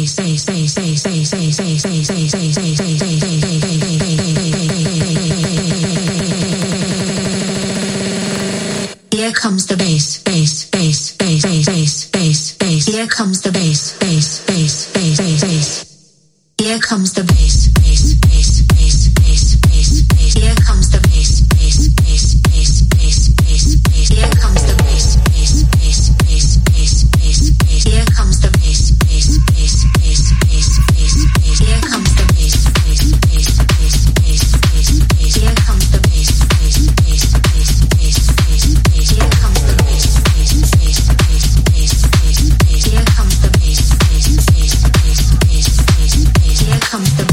Here comes the bass, bass, bass, bass, bass, bass, bass. Here comes the bass, bass, bass, bass, bass, bass. Here comes the bass, bass, bass, bass, bass, bass, bass. Here comes the bass, bass, bass, bass, bass, bass, bass. Here comes the bass, bass, bass, bass, bass, bass, bass. Here comes the bass, bass, bass, bass, bass, bass, bass. Here comes the bass, bass, bass, bass, bass, bass, bass. Here comes the bass, bass, bass, bass, bass, bass, bass. Here comes the bass, bass, bass, bass, bass, bass, bass. Here comes the bass, bass, bass, bass, bass, bass, bass. Here comes the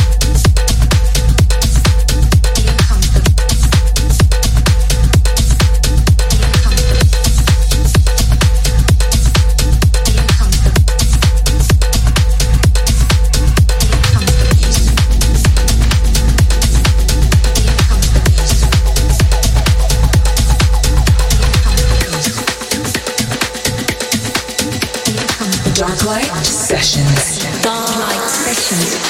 Darklight Sessions. Darklight Sessions.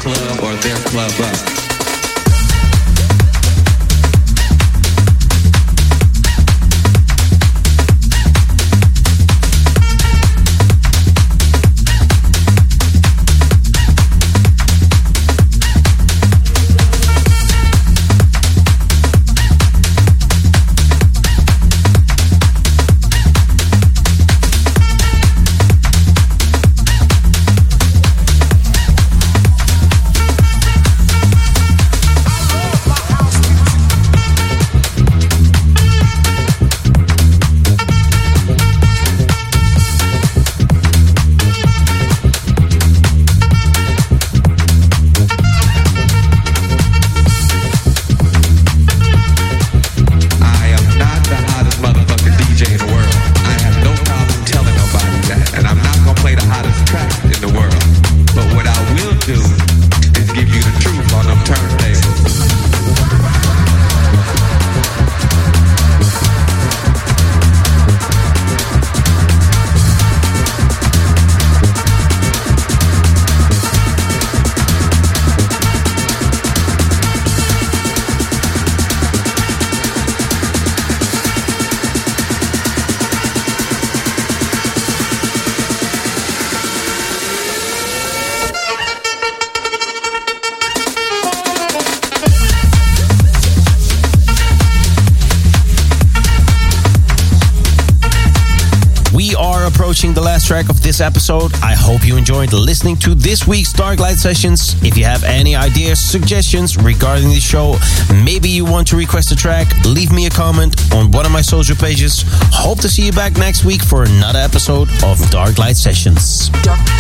club or their club up. The last track of this episode. I hope you enjoyed listening to this week's Darklight Sessions. If you have any ideas, suggestions regarding the show, maybe you want to request a track, leave me a comment on one of my social pages. Hope to see you back next week for another episode of Darklight Sessions.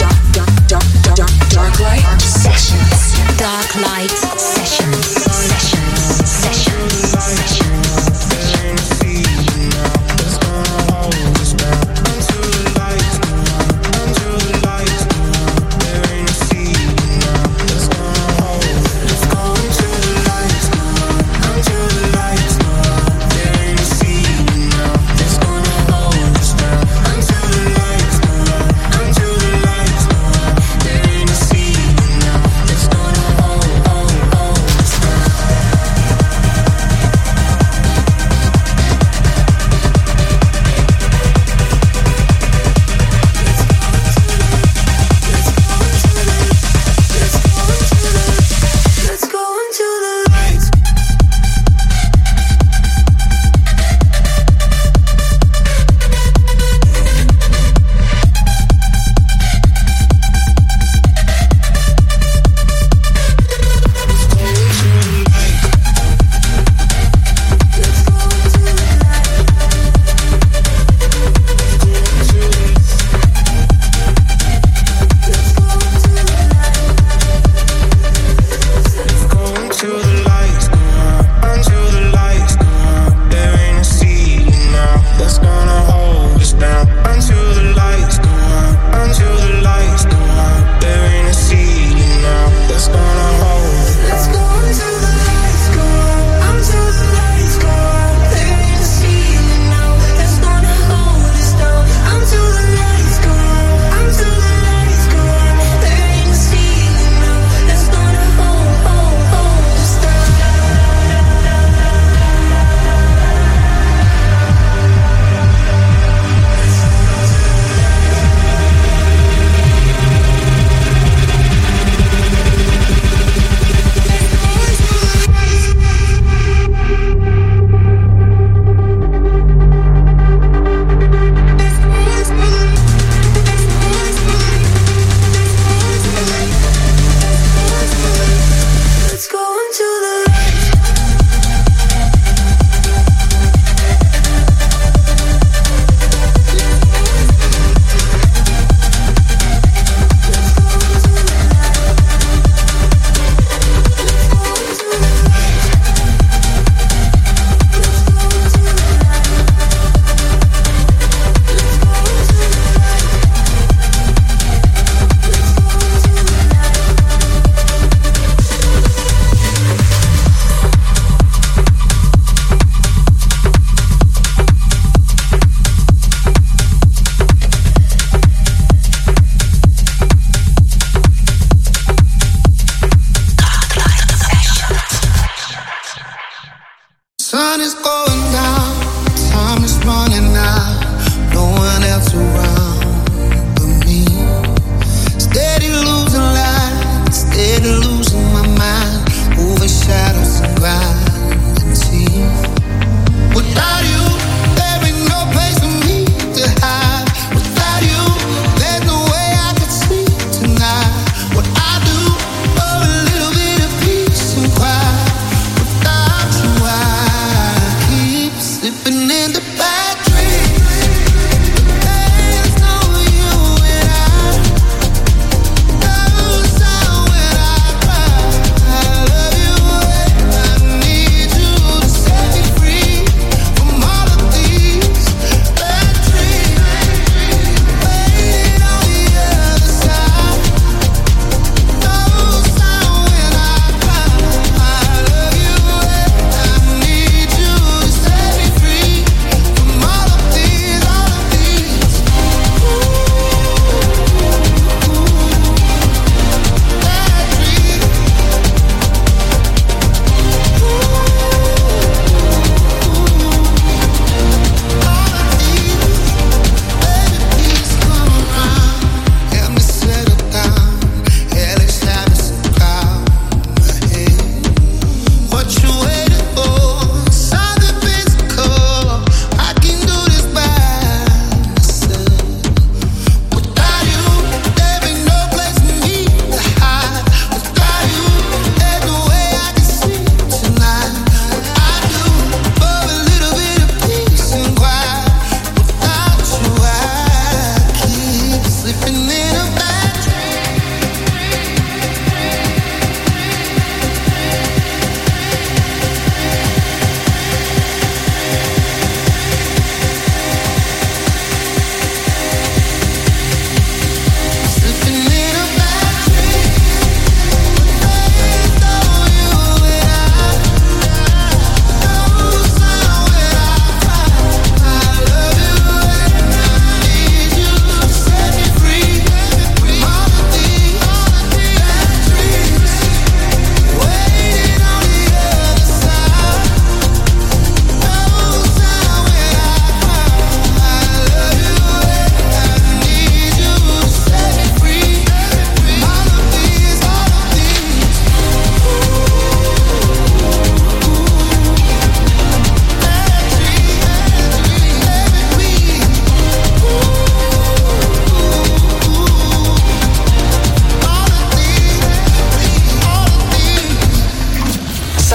Darklight Sessions. Darklight Sessions. Sessions. Oh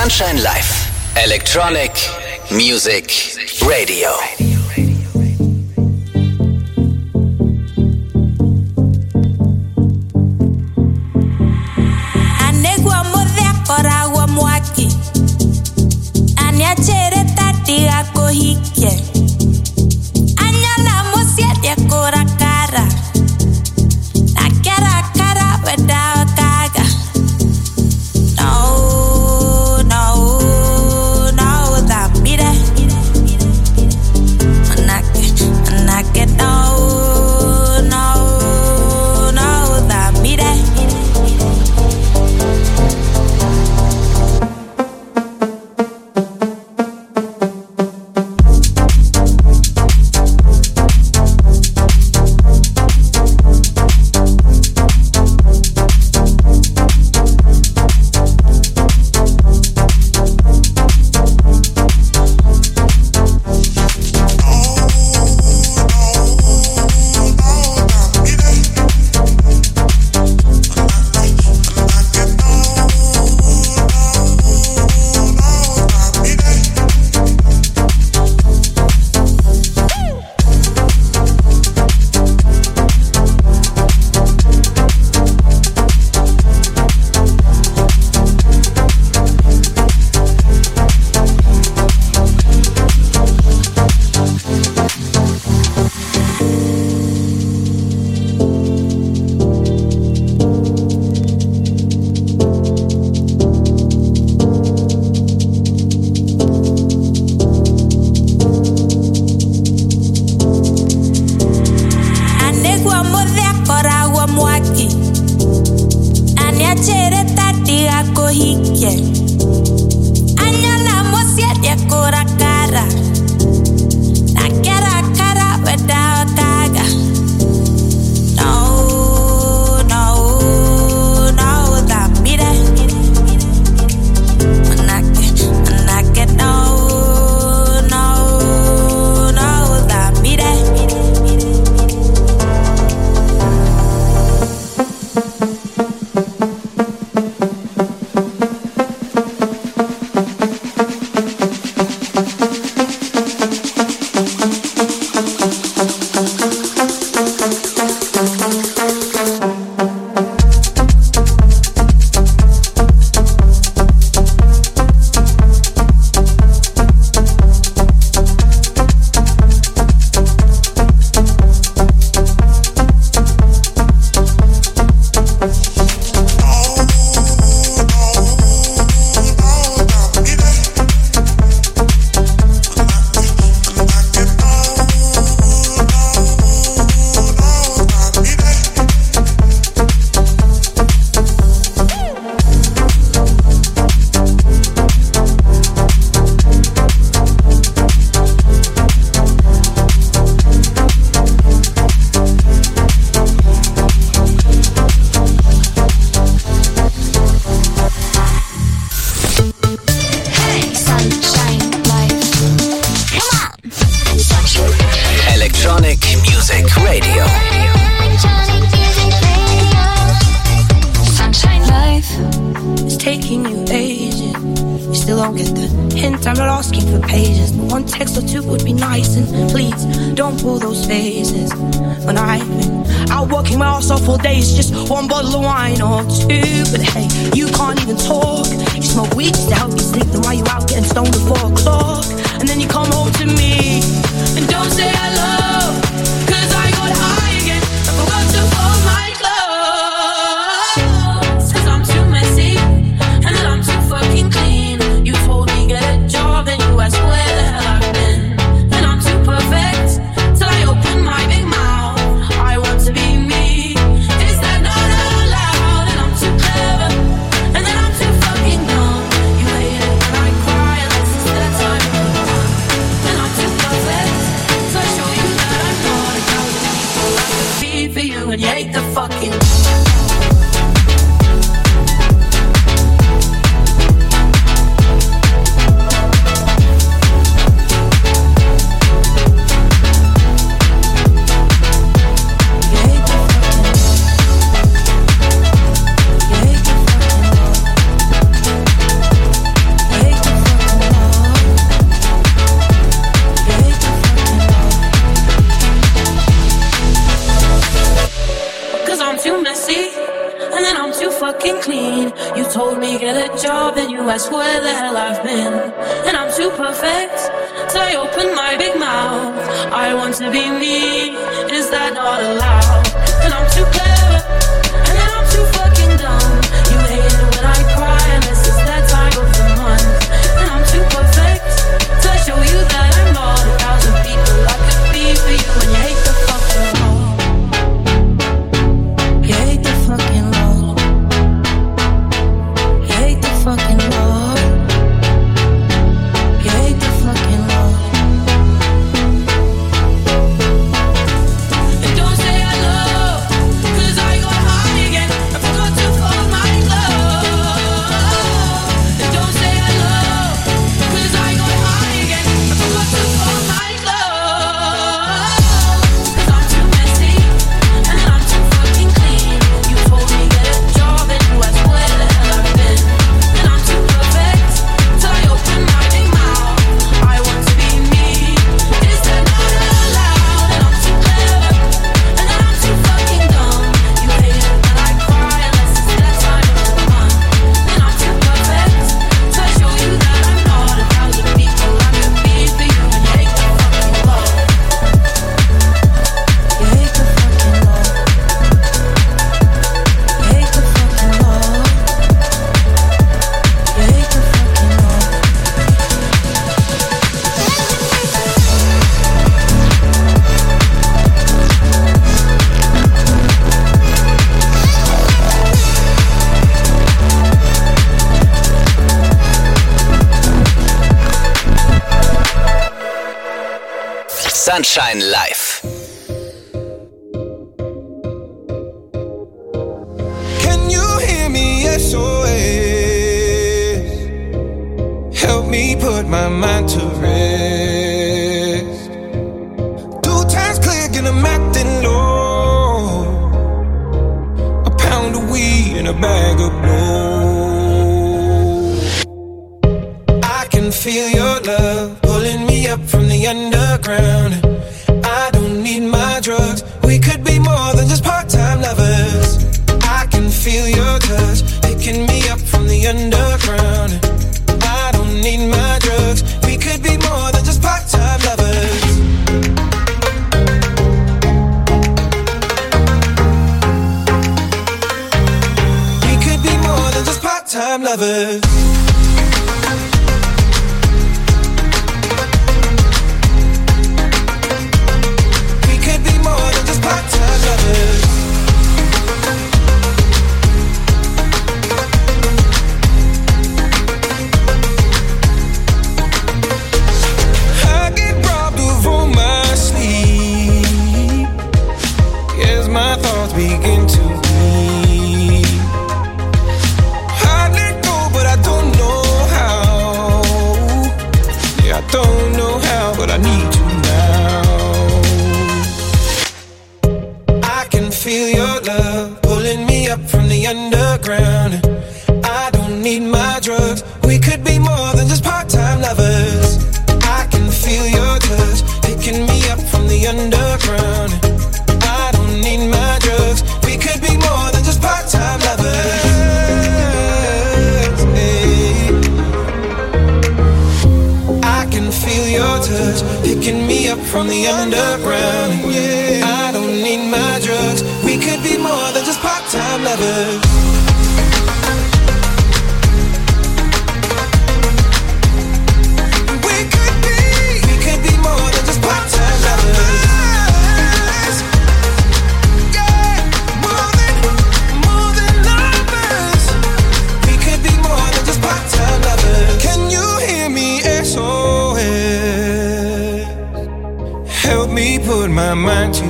Sunshine Live. Electronic Music Radio. Anegua modea koragua mwaki. Aniachere tatiga kohike. Anyana mosia kora cara. Nakera cara without kaga. No, that be that. Manake, no, that be that. You hate You told me get a job, then you asked where the hell I've been. And I'm too perfect, so I open my big mouth. I want to be me, is that not allowed? And I'm too clever, and then I'm too fucking dumb. You hate it when I cry, unless it's that time of the month. And I'm too perfect, so I show you that I'm not 1,000 people I could be for you. And you hate the fucking law. You hate the fucking law. You hate the fucking law. You hate the fucking law. And don't say I love, 'cause I got high again. I forgot to fold my glove. And don't say I love, 'cause I got high again. I forgot to fold my glove. 'Cause I'm too messy, and then I'm too fucking clean. You told me get a job, and you asked where the hell I've been. And I'm too perfect, so I open my big mouth. I want to be me, is that not allowed? And I'm too clever, and then I'm too fucking dumb. You hate it when I cry, unless it's that time of the month. And I'm too perfect, so I show you that I'm not 1,000 people I could be for you. And you hate the fucking law. You hate the fucking law. You hate the fucking law. You hate the fucking law. Sunshine Live. Can you hear me? SOS. Help me put my mind to rest. 2 times click and I'm acting low. A pound of weed and a bag of blow. I can feel your love pulling me up from the underground. I don't need my drugs. We could be more than just part-time lovers. I can feel your touch picking me up from the underground. I don't need my drugs. We could be more than just part-time lovers. We could be more than just part-time lovers. We could be more than just part-time lovers. I get robbed of all my sleep as my thoughts begin to bleed. I let go, but I don't know how. Yeah, I don't know how, but I need you now. I can feel your love pulling me up from the underground. I don't need my drugs. We could be more than just part-time lovers. I can feel your touch picking me up from the underground. I don't need my drugs. We could be more than just part-time lovers. Hey. I can feel your touch picking me up from the underground. Yeah. I don't need my drugs. We could be more than just part-time lovers. We could be more than just part-time lovers. Yeah, more than lovers. We could be more than just part-time lovers. Can you hear me? SOS. Help me put my mind to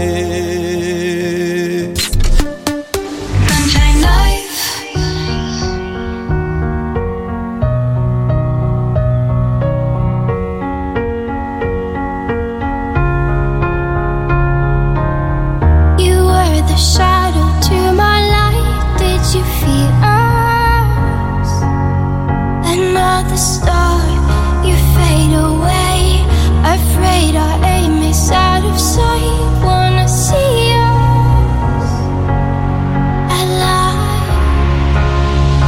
rest. Sunshine Life. You were the shadow to my light. Did you feel us? Another star, you fade away. Afraid our aim is out of sight. Wanna see us alive.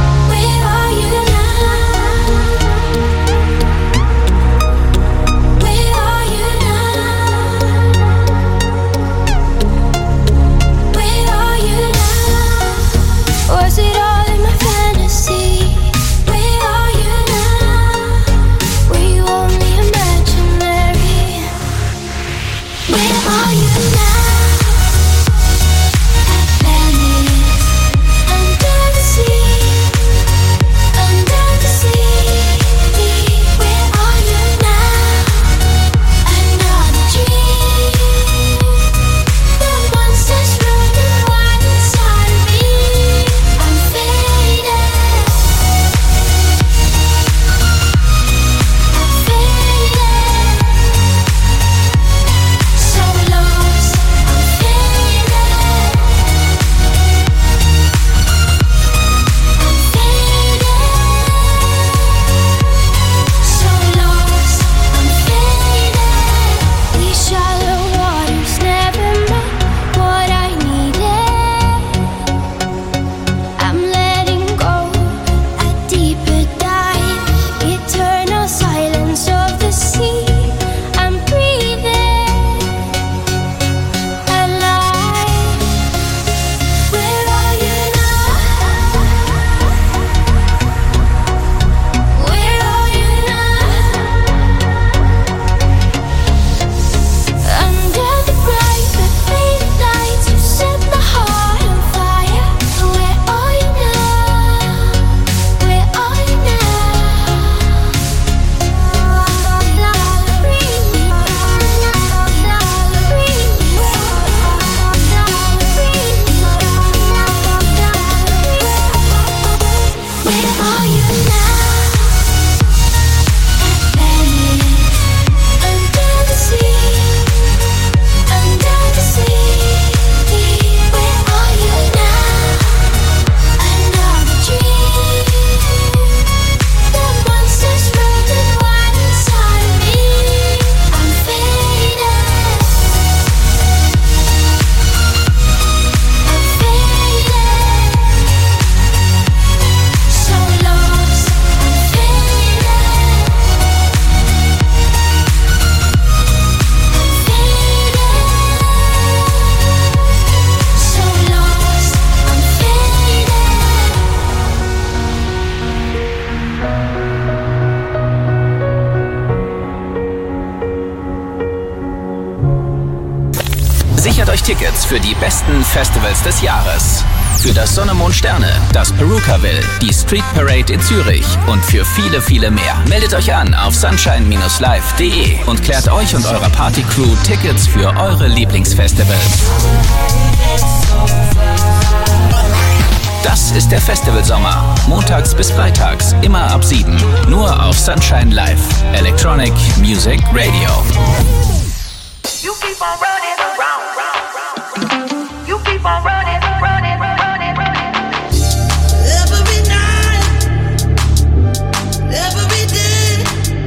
Sichert euch Tickets für die besten Festivals des Jahres. Für das Sonne, Mond, Sterne, das Perukaville, die Street Parade in Zürich und für viele, viele mehr. Meldet euch an auf sunshine-live.de und klärt euch und eurer Partycrew Tickets für eure Lieblingsfestivals. Das ist der Festivalsommer. Montags bis freitags, immer ab 7. Nur auf Sunshine Live. Electronic Music Radio. You keep on running around. You keep on running, running, running, running. Every night, every day.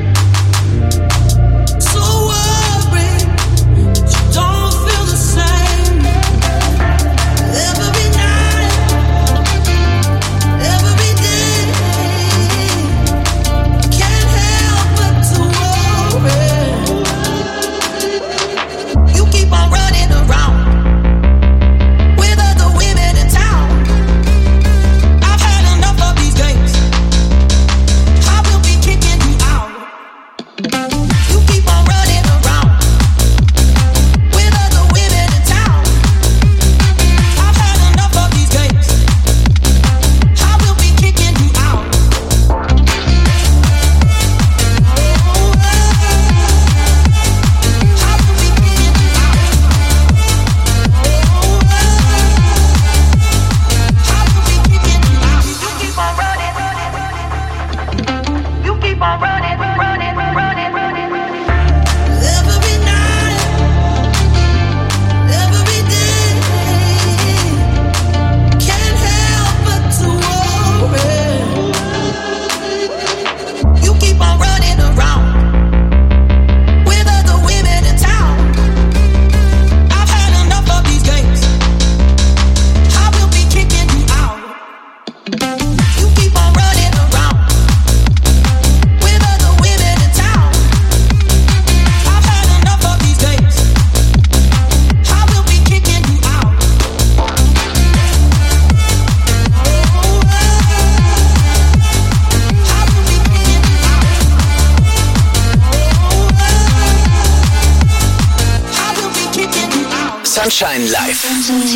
So worried, you don't feel the same. Every night, every day. Can't help but to worry. You keep on running around with other women in town. I've had enough of these games. I will be kicking you out. You keep on running around with other women in town. I've had enough of these games. I will be kicking you out. You keep on running, running, running, running, running. Every night, every day. Can't help but to worry. You keep on running around with other women in town. I've had enough of these games. I will be kicking you out. You keep on running around with other women in town. I've had enough of these games. I will be kicking you out. I will be kicking you out. I will be kicking you out. Sunshine Live.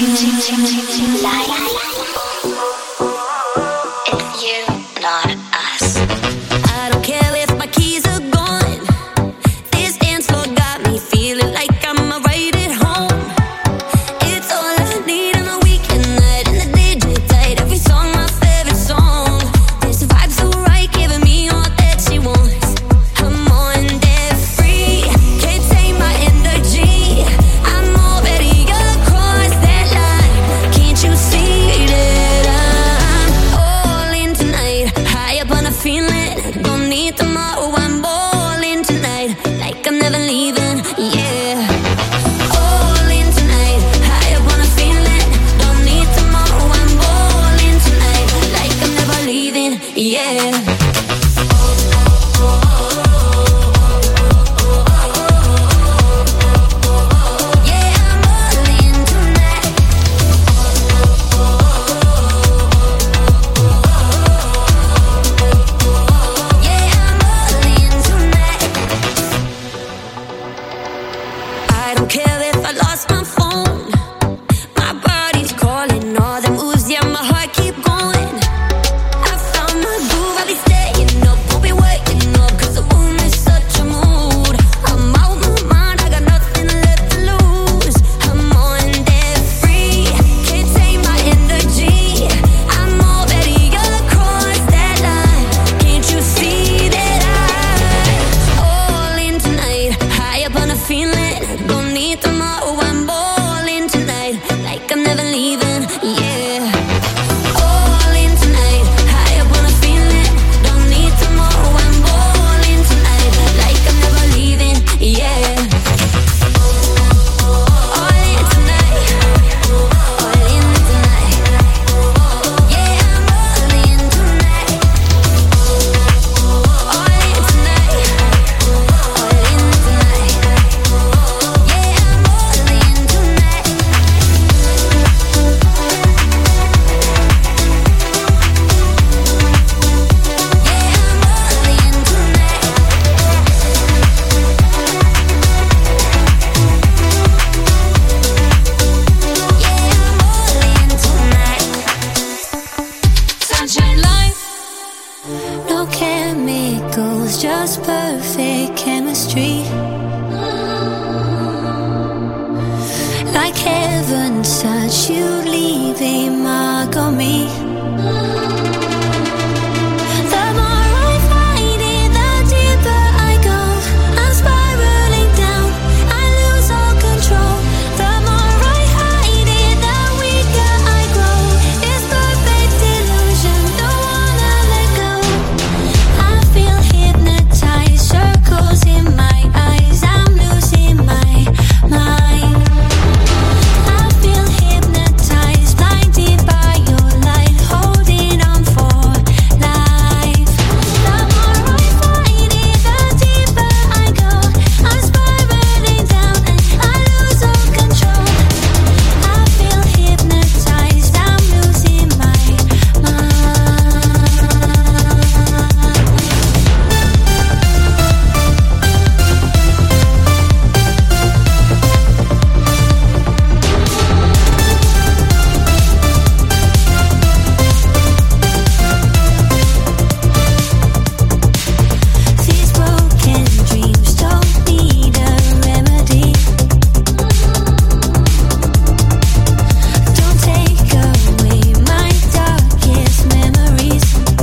It's you, not us. I don't care if my keys are gone. This dance floor got me feeling like I'm right at home. It's all I need on a weekend night, and the DJ tight. Every song my favorite song. This vibe so right, giving me all that she wants. I'm on that free, can't take my energy. I'm already across that line. Can't you see that I'm all in tonight? High up on a feeling, don't need tomorrow. I'm all in tonight, like I'm never leaving. Yeah, all in tonight. High up on a feeling, don't need tomorrow. I'm all in tonight, like I'm never leaving. Yeah. Yeah, I'm all in tonight. Yeah, I'm all in tonight. I don't care if I lost my phone. My body's calling all the moves, yeah, my heart keep going. I found my groove, I'll be staying no chemicals, just perfect chemistry. Like heaven's touch, you leave a mark on me. The more I fight it, the deeper I go. I'm spiraling down, I lose all control. The more I hide it, the weaker I grow. It's perfect illusion, don't wanna let go. I feel hypnotized, circles in my eyes, I'm losing my mind. I feel hypnotized, blinded by your light, holding on for life. The more I fight it, the deeper I go. I'm spiraling down and I lose all control. I feel hypnotized, I'm losing my mind. These broken dreams don't need a remedy. Don't take away my darkest memories.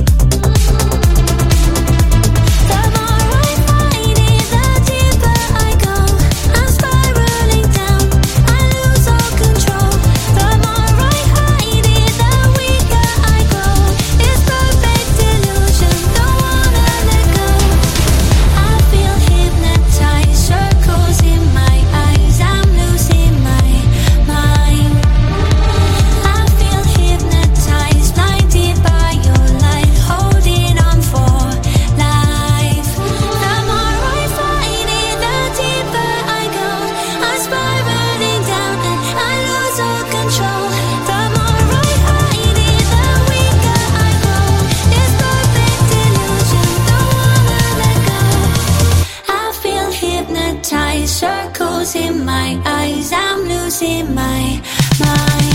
The more I fight it, the deeper I go. I'm spiraling down, I lose all control. The more I hide it, the weaker I grow. It's perfect illusion, don't wanna let go. I feel hypnotized, circles in my eyes, I'm losing my mind. I feel hypnotized, blinded by your light, holding on for life. The more I fight it, the deeper I go. I'm spiraling down and I lose all control. The more I hide it, the weaker I grow. It's perfect illusion, don't wanna let go. I feel hypnotized, circles in my eyes, I'm losing my mind.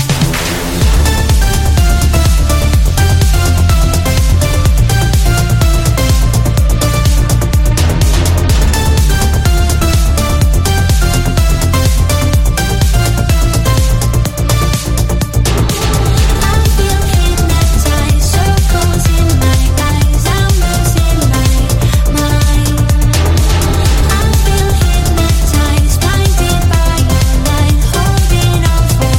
I feel hypnotized, circles in my eyes, I'm losing my mind. I feel hypnotized, blinded by your light, holding on for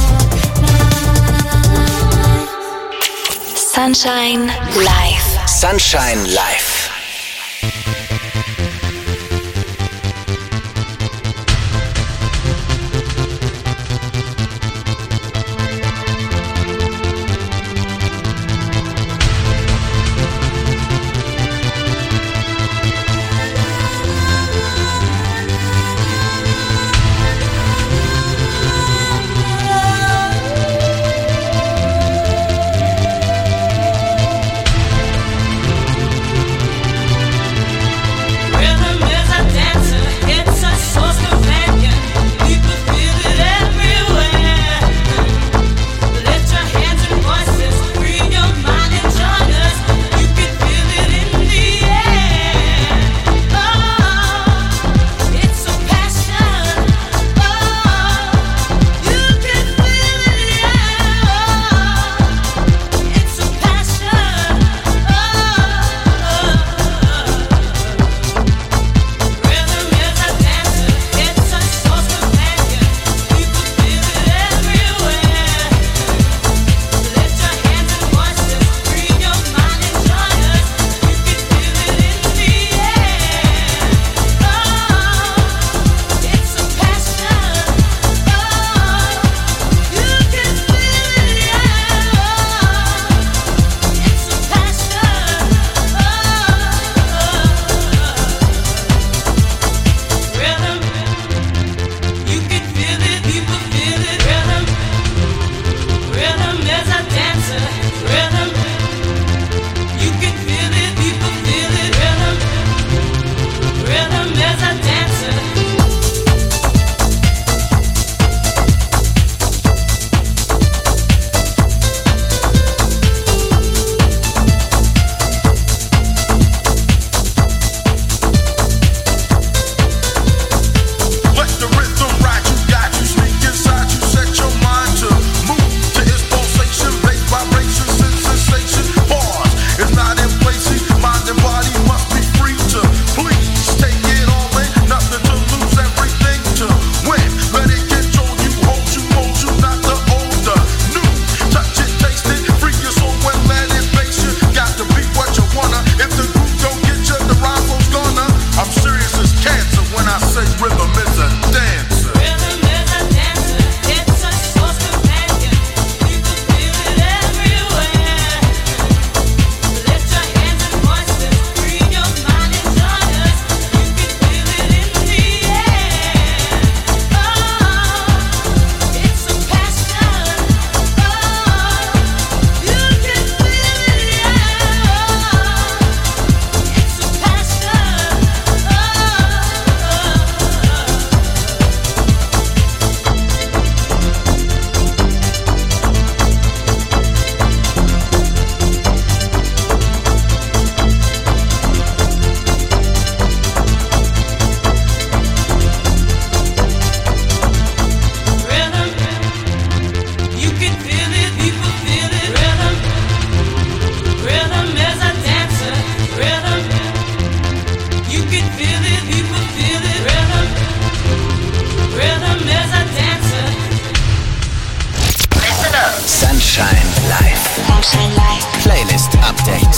life. Sunshine Live. Sunshine Live.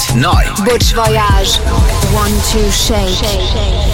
Neu. Butch Voyage. 1-2 Shake.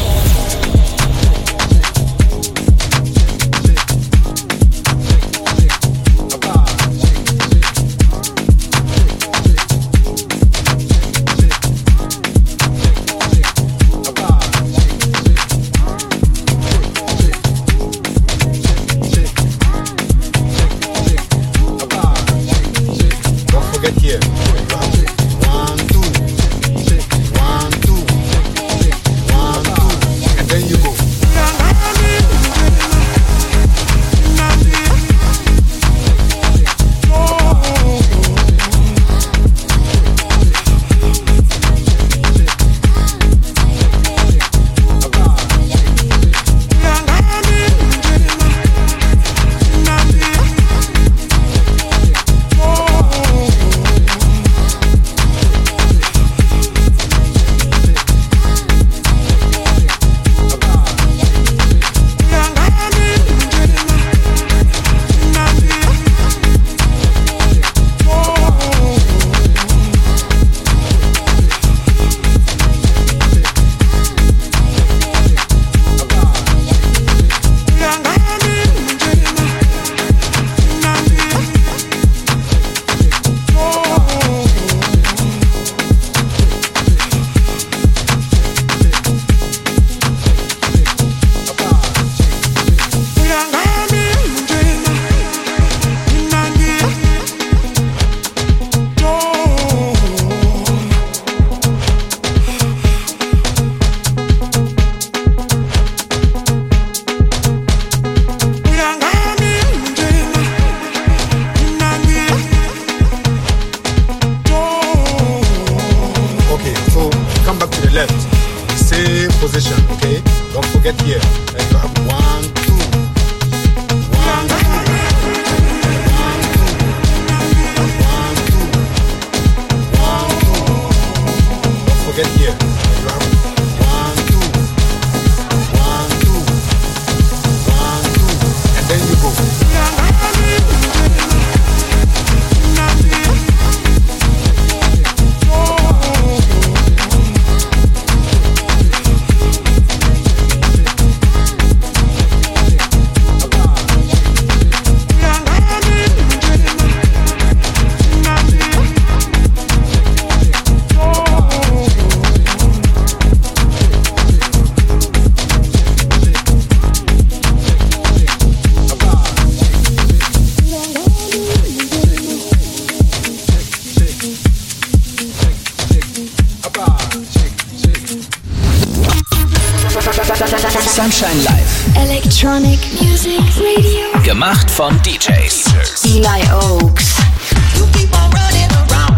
Sunshine Live. Electronic Music Radio. Gemacht von DJs. Eli Oaks. You keep on running around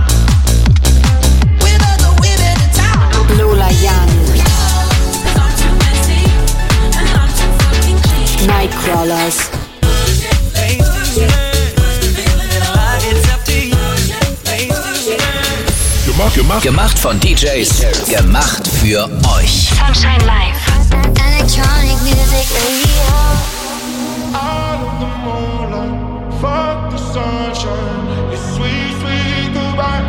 with other women in town. Lola Young. 'Cause I'm too messy and I'm too fucking clean. Nightcrawlers. Gemacht von DJs. Gemacht für euch. Sunshine Live. Electronic Music Radio. Out of the moonlight, fuck the sunshine. It's sweet, sweet goodbye.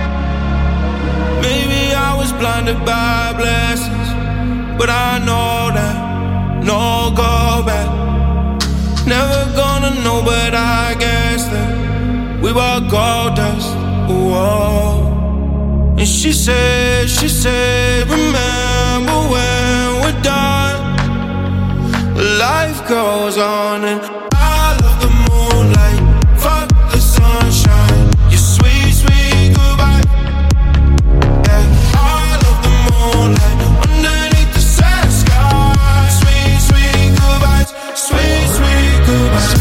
Maybe I was blinded by blessings, but I know that no go back. Never gonna know, but I guess that we were gold dust. Whoa. And she said, remember when we're done. Life goes on and I love the moonlight. Fuck the sunshine. Your sweet, sweet goodbye. Yeah, I love the moonlight underneath the sad sky. Sweet, sweet goodbyes. Sweet, sweet goodbyes.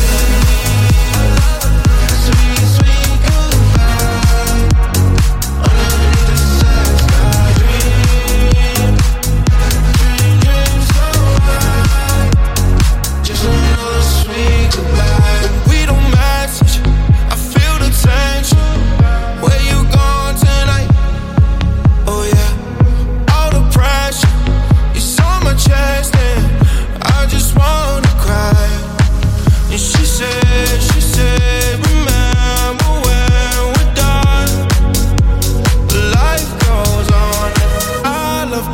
Sweet, sweet goodbye. Underneath the sad sky. Dream so high. Just another sweet.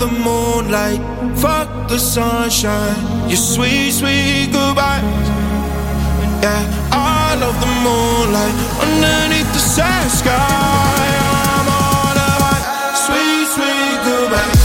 the moonlight, fuck the sunshine. Your sweet, sweet goodbyes. Yeah, I love the moonlight underneath the sad sky. I'm on a high, sweet, sweet goodbye.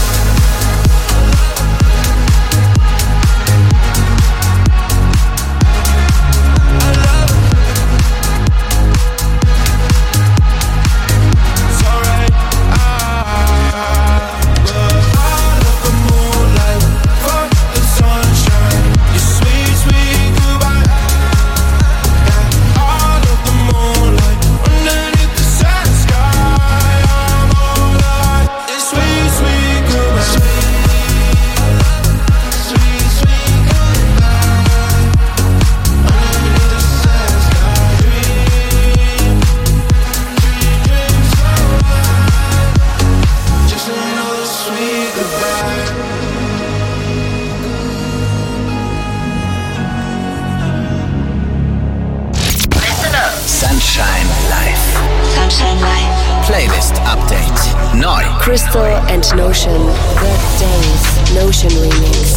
Playlist Update. Neu. Crystal and Notion. Red Days. Notion Remix.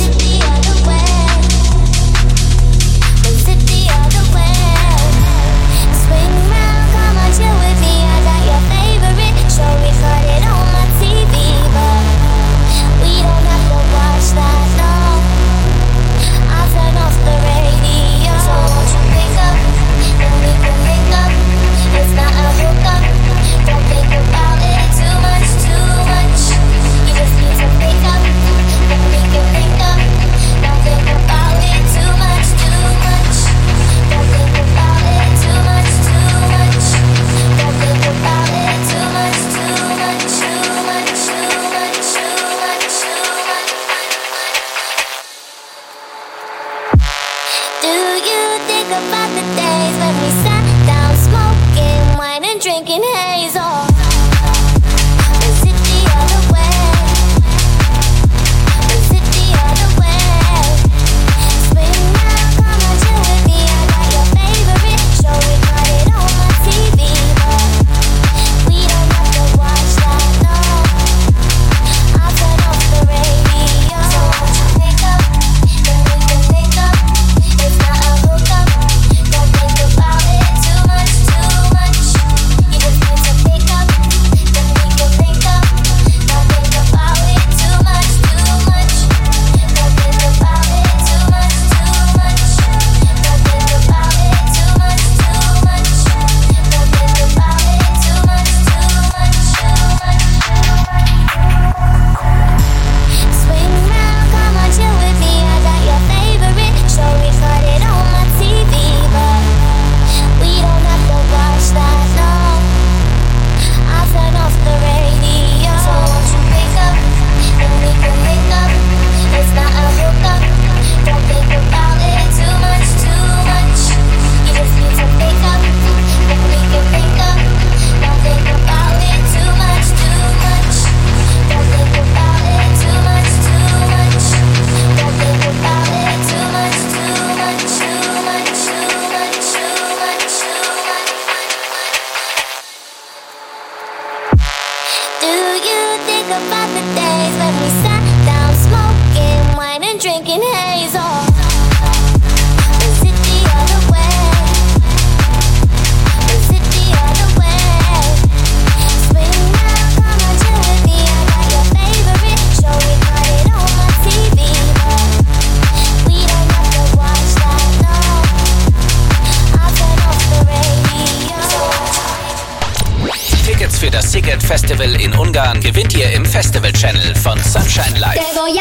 Für das Sziget Festival in Ungarn gewinnt ihr im Festival-Channel von Sunshine Live.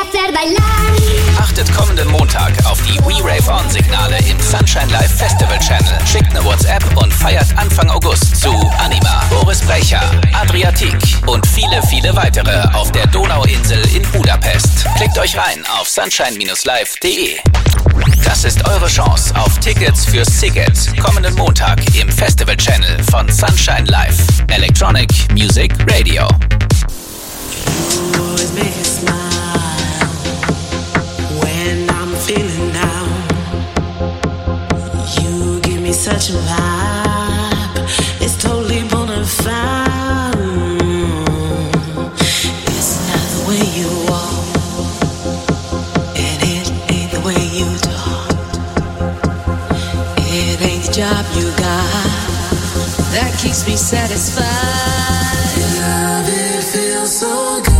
Achtet kommenden Montag auf die We Rave On-Signale im Sunshine Live Festival-Channel. Schickt eine WhatsApp und feiert Anfang August zu Anima, Boris Brecher, Adriatik und viele, viele weitere auf der Donauinsel in Budapest. Klickt euch rein auf sunshine-live.de. Das ist eure Chance auf Tickets für Sziget kommenden Montag im Festival-Channel von Sunshine Live. Electronic Music Radio. You always make me smile when I'm feeling down. You give me such a vibe, it's totally bona fide. It's not the way you walk, that keeps me satisfied. Your love, it feels so good.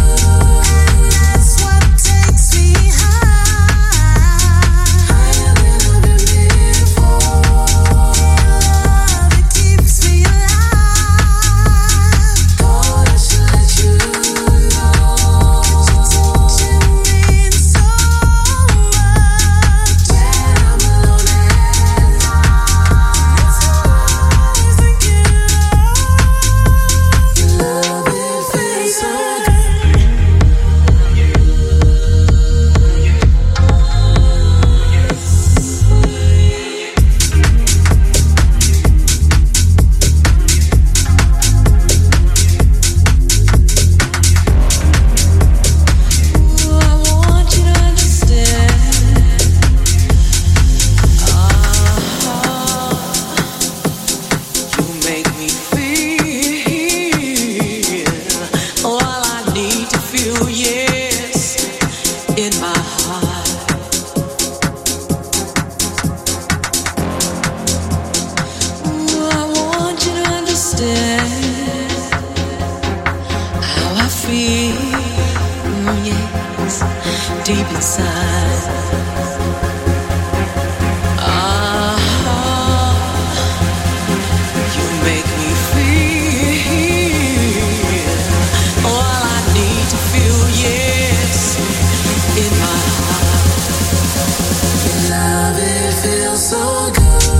Deep inside, you make me feel all I need to feel, yes, in my heart. Your love, it feels so good.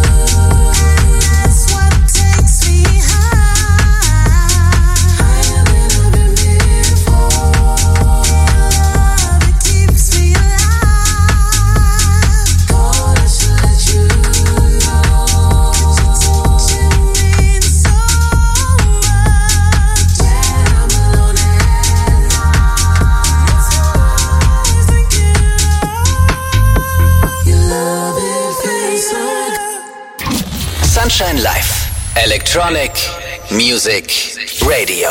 Sunshine Live, Electronic Music Radio.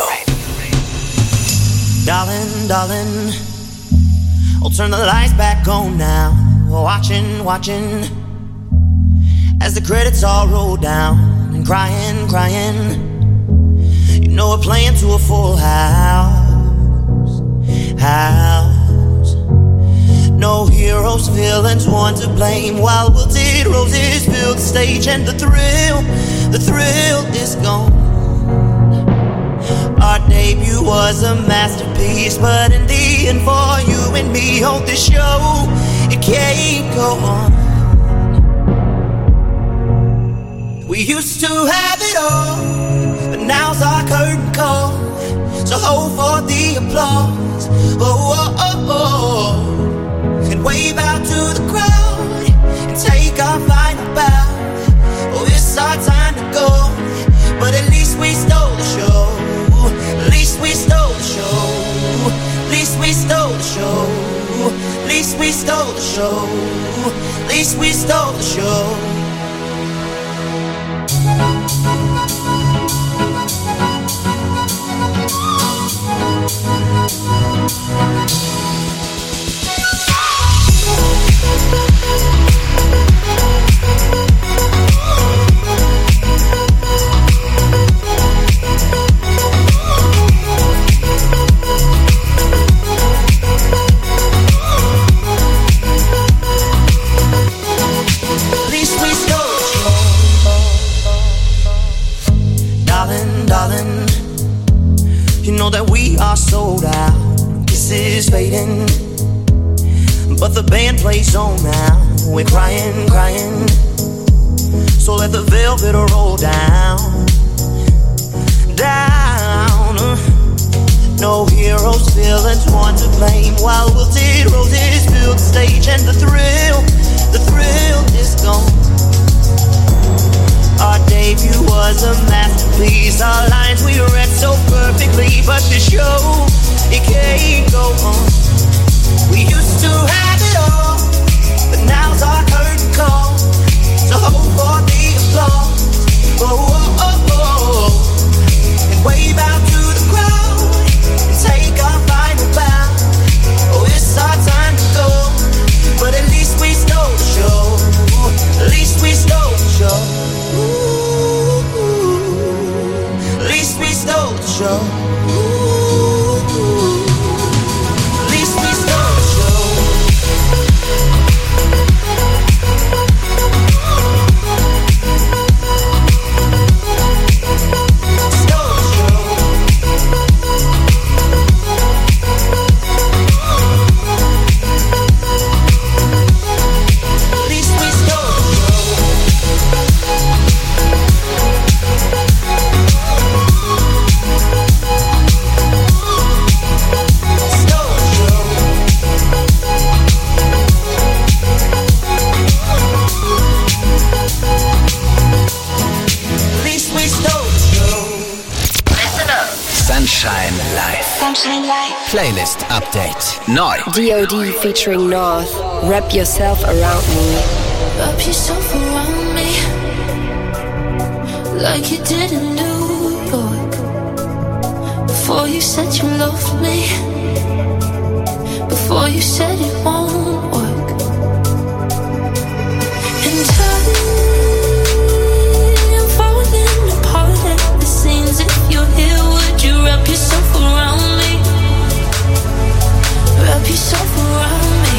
Darling, darling, I'll turn the lights back on now. Watching, watching, as the credits all roll down. And crying, crying, you know we're playing to a full house. No heroes, villains, one to blame. While wilted roses fill the stage, and the thrill is gone. Our debut was a masterpiece, but in the end, for you and me on this show, it can't go on. We used to have it all, but now's our curtain call. So hold for the applause. Oh, oh, oh, oh. And wave out to the crowd and take our final bow. Oh, it's our time to go, but at least we stole the show. At least we stole the show. At least we stole the show. At least we stole the show. At least we stole the show. Darling, you know that we are sold out. This is fading, but the band plays on now. We're crying, crying, so let the velvet roll down. No heroes, villains, one to blame. While wilted roses fill the stage, and the thrill is gone. Our debut was a masterpiece. Our lines we read so perfectly, but the show, it can't go on. We used to have it all, but now's our curtain call. So hold for the applause. Oh, oh, oh, oh. And wave out to the crowd and take our final bow. Oh, it's our time to go, but at least we stole the show. At least we stole the show. Ooh. Playlist Update. Neu. DOD featuring North. Wrap yourself around me. Wrap yourself around me like you did in New York. Before you said you loved me, before you said it won't work. And I'm falling apart at the seams. If you're here, would you wrap yourself around me? Wrap yourself around me.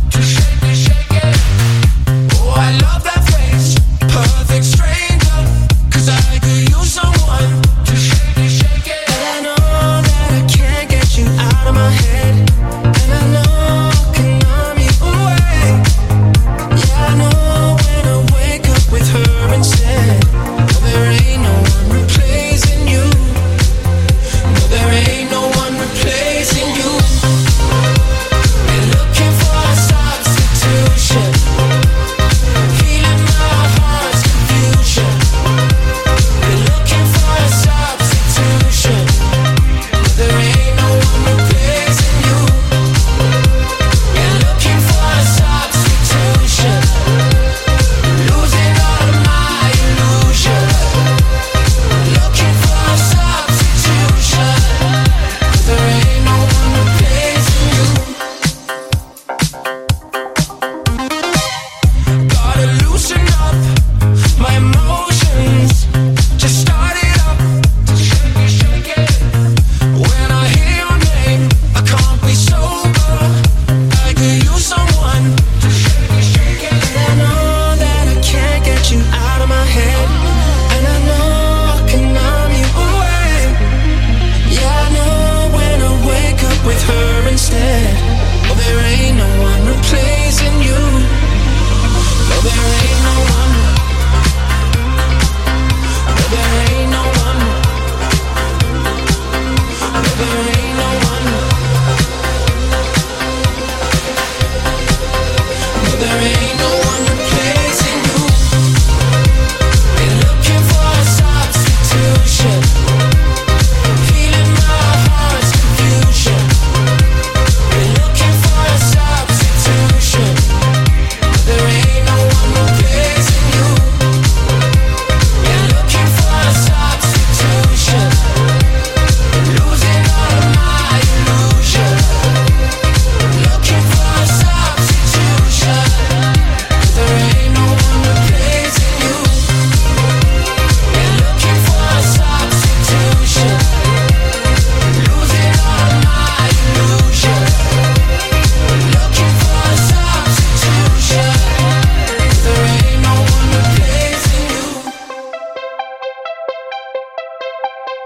Perfect stranger.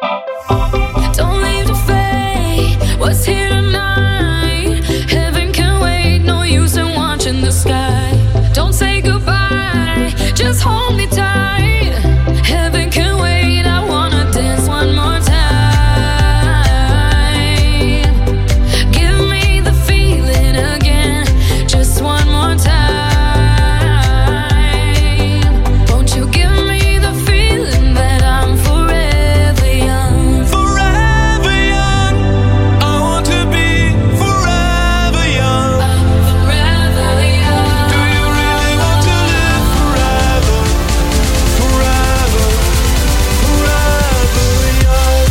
Don't leave to fate what's here tonight. Heaven can wait, no use in watching the sky. Don't say goodbye, just hold me tight. Heaven can wait, I wanna dance one more time. Give me the feeling again, just one more time. Won't you give me the feeling that I'm forever young? Forever young. I want to be forever young. Forever young. Do you really want to live forever? Forever, forever young.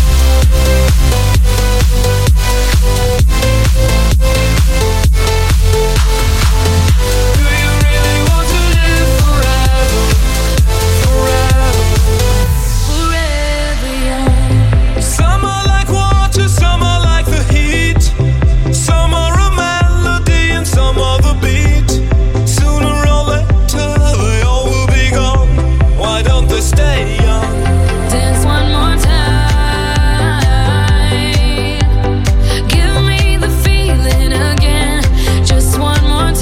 Do you really want to live forever? Forever. Forever young. Some are like water, some are like the heat. Some are a melody and some are the beat. Sooner or later they all will be gone. Why don't they stay young? Dance one more time. Give me the feeling again, just one more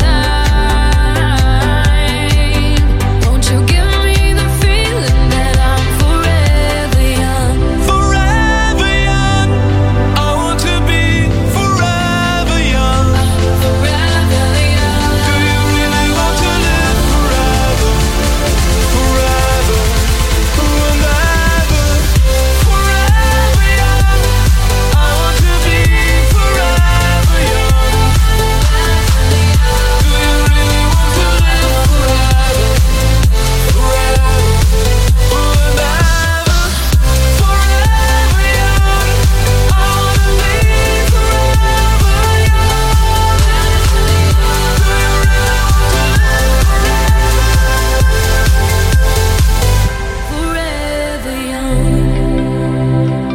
time. Won't you give me the feeling that I'm forever young? Forever young. I want to be forever young. Forever young. Do you really want to live forever? Forever, forever, forever young. I want to be forever young. Do you really want to live forever? Forever, forever, forever young. I want to be forever young. Forever young.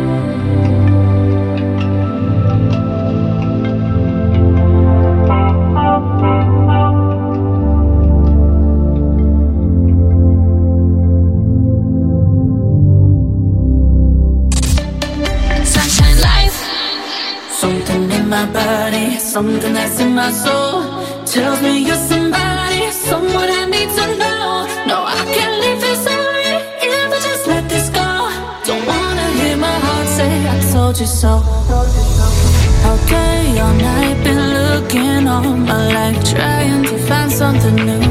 Sunshine life. Something in my body, something that's in my soul tells me you're somebody, someone I need to know. No, I can't leave this alone if I just let this go. Don't wanna hear my heart say I told you so. All day, all night, been looking all my life, trying to find something new.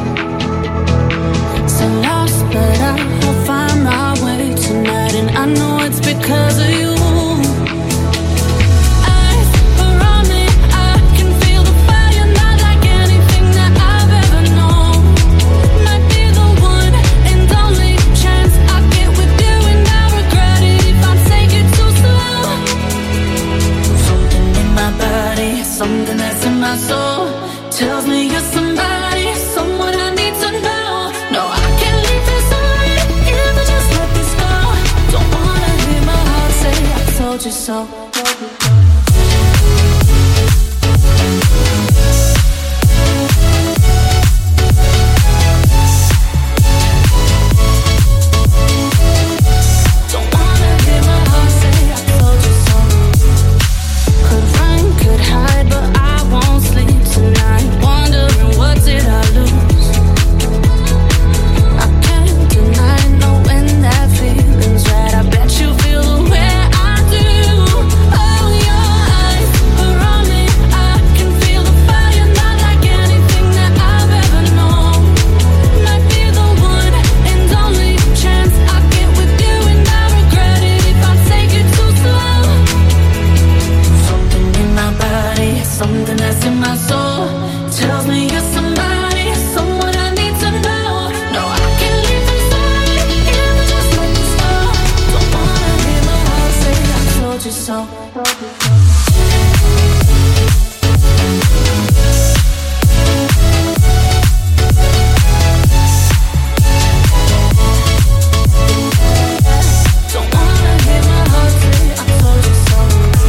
So lost, but I'll find my way tonight, and I know it's because of you. Eyes are on me, I can feel the fire, not like anything that I've ever known. Might be the one and only chance I get with you, and I regret it if I take it too slow. Something in my body, something that's in my soul tells me you're somebody, someone I need to know. No, I can't leave this alone if I just let this go. Don't wanna hear my heart say I told you so. Don't wanna hear my heart say I told you so. Could run, could hide, but I won't sleep tonight, wondering what did I lose. I can't deny knowing that feeling's right. I bet you feel the way I do. Oh, your eyes are on me, I can feel the fire, not like anything that I've ever known. Might be the one and only chance I get with you, and I regret it if I take it too slow. Something in my body, something that's in my soul tells me you're somebody, someone I need to know. No, I can't leave this alone if I just let this go. Don't wanna hear my heart say I told you so. Don't wanna hear my heart say I told you so.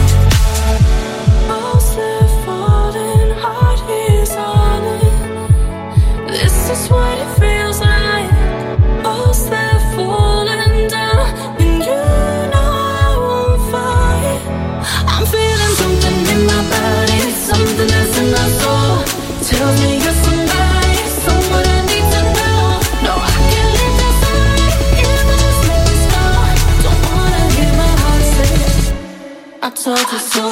Most that falling heart is on it. This is what it feels like. Most that falling down, and you know I I told you so.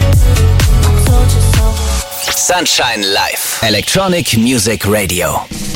Sunshine Live. Electronic Music Radio.